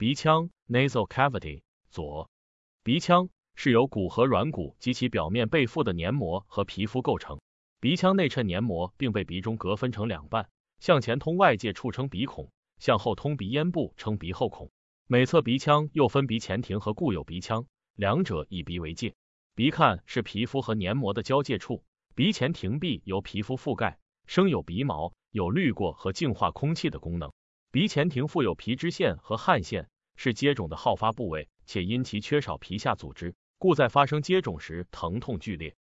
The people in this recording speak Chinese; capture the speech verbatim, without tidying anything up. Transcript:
鼻腔 nasal cavity 左，鼻腔是由骨和软骨及其表面背负的黏膜和皮肤构成，鼻腔内衬黏膜并被鼻中隔分成两半，向前通外界处称鼻孔，向后通鼻咽部称鼻后孔。每侧鼻腔又分鼻前庭和固有鼻腔，两者以鼻为界。鼻龛是皮肤和黏膜的交界处，鼻前庭壁由皮肤覆盖，生有鼻毛，有滤过和净化空气的功能。鼻前庭附有皮脂腺和汗腺，是接种的好发部位，且因其缺少皮下组织，故在发生接种时疼痛剧烈。